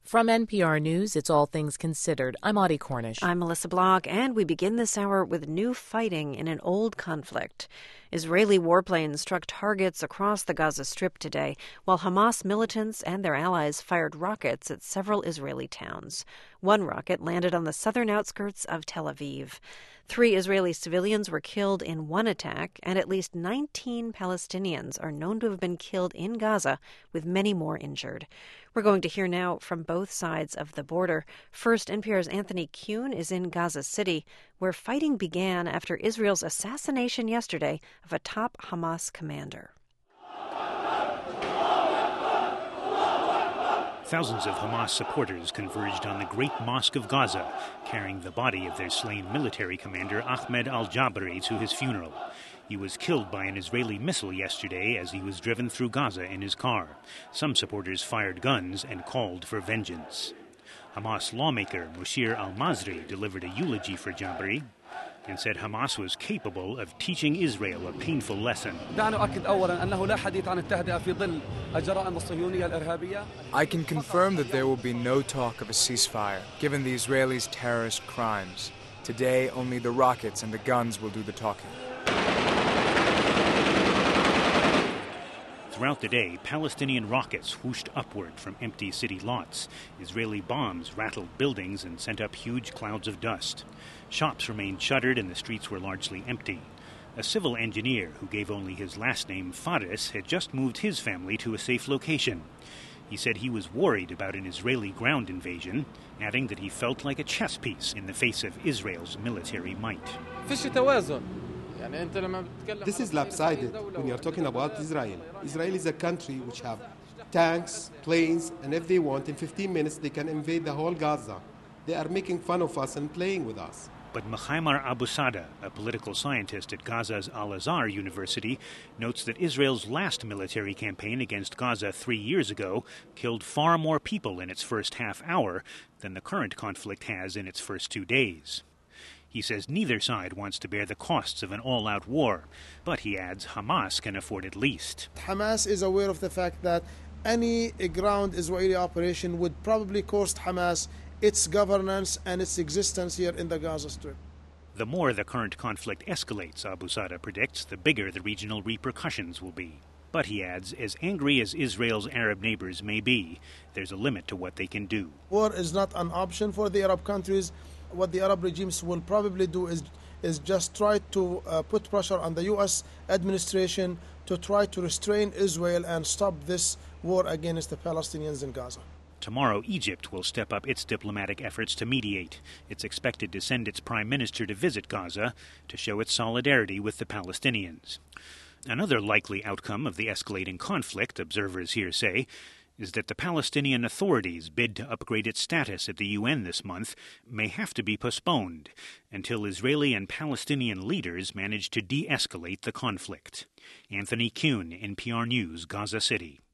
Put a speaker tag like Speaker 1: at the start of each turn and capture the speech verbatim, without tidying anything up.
Speaker 1: From N P R News, it's All Things Considered. I'm Audie Cornish.
Speaker 2: I'm Melissa Block, and we begin this hour with new fighting in an old conflict. Israeli warplanes struck targets across the Gaza Strip today, while Hamas militants and their allies fired rockets at several Israeli towns. One rocket landed on the southern outskirts of Tel Aviv. Three Israeli civilians were killed in one attack, and at least nineteen Palestinians are known to have been killed in Gaza, with many more injured. We're going to hear now from both sides of the border. First, N P R's Anthony Kuhn is in Gaza City, where fighting began after Israel's assassination yesterday of a top Hamas commander.
Speaker 3: Thousands of Hamas supporters converged on the Great Mosque of Gaza, carrying the body of their slain military commander Ahmed al-Jabari to his funeral. He was killed by an Israeli missile yesterday as he was driven through Gaza in his car. Some supporters fired guns and called for vengeance. Hamas lawmaker Mushir al-Masri delivered a eulogy for Jabari and said Hamas was capable of teaching Israel a painful lesson.
Speaker 4: I can confirm that there will be no talk of a ceasefire, given the Israelis' terrorist crimes. Today, only the rockets and the guns will do the talking.
Speaker 3: Throughout the day, Palestinian rockets whooshed upward from empty city lots. Israeli bombs rattled buildings and sent up huge clouds of dust. Shops remained shuttered and the streets were largely empty. A civil engineer who gave only his last name, Faris, had just moved his family to a safe location. He said he was worried about an Israeli ground invasion, adding that he felt like a chess piece in the face of Israel's military might.
Speaker 5: This is lopsided when you're talking about Israel. Israel is a country which have tanks, planes, and if they want, in fifteen minutes they can invade the whole Gaza. They are making fun of us and playing with us.
Speaker 3: But Mohammar Abusada, a political scientist at Gaza's Al-Azhar University, notes that Israel's last military campaign against Gaza three years ago killed far more people in its first half hour than the current conflict has in its first two days. He says neither side wants to bear the costs of an all-out war, but he adds Hamas can afford it least.
Speaker 6: Hamas is aware of the fact that any ground Israeli operation would probably cost Hamas its governance and its existence here in the Gaza Strip.
Speaker 3: The more the current conflict escalates, Abusada predicts, the bigger the regional repercussions will be. But he adds, as angry as Israel's Arab neighbors may be, there's a limit to what they can do.
Speaker 6: War is not an option for the Arab countries. What the Arab regimes will probably do is is just try to uh, put pressure on the U S administration to try to restrain Israel and stop this war against the Palestinians in Gaza.
Speaker 3: Tomorrow, Egypt will step up its diplomatic efforts to mediate. It's expected to send its prime minister to visit Gaza to show its solidarity with the Palestinians. Another likely outcome of the escalating conflict, observers here say, is that the Palestinian Authority's bid to upgrade its status at the U N this month may have to be postponed until Israeli and Palestinian leaders manage to de-escalate the conflict. Anthony Kuhn, N P R News, Gaza City.